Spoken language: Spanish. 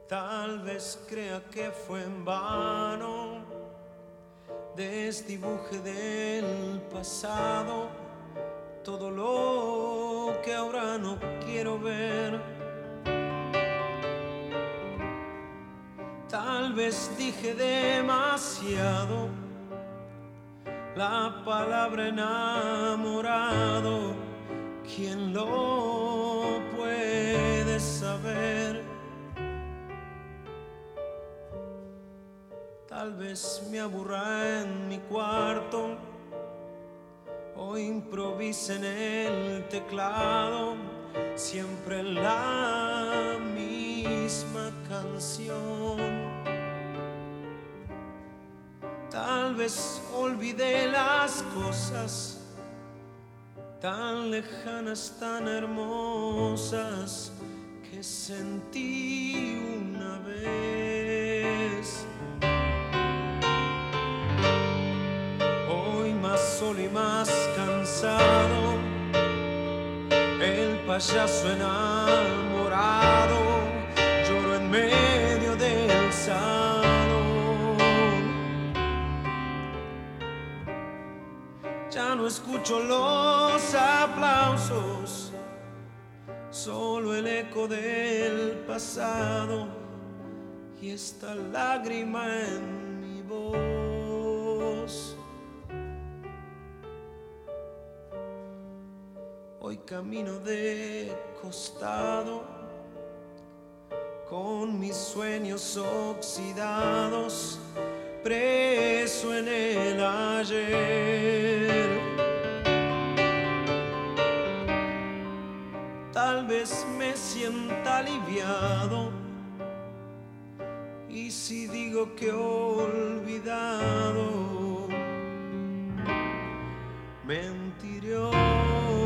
Tal vez crea que fue en vano, desdibuje del pasado todo lo que ahora no quiero ver. Tal vez dije demasiado la palabra enamorado. ¿Quién lo puede saber? Tal vez me aburra en mi cuarto o improvise en el teclado, siempre la misma canción. Tal vez olvidé las cosas tan lejanas, tan hermosas que sentí una vez. Hoy más solo y más cansado, el payaso enamorado, lloro en medio del salón. Ya no escucho los aplausos, solo el eco del pasado y esta lágrima en mi voz. Hoy camino de costado con mis sueños oxidados, preso en el ayer. Tal vez me sienta aliviado, y si digo que he olvidado, mentiré.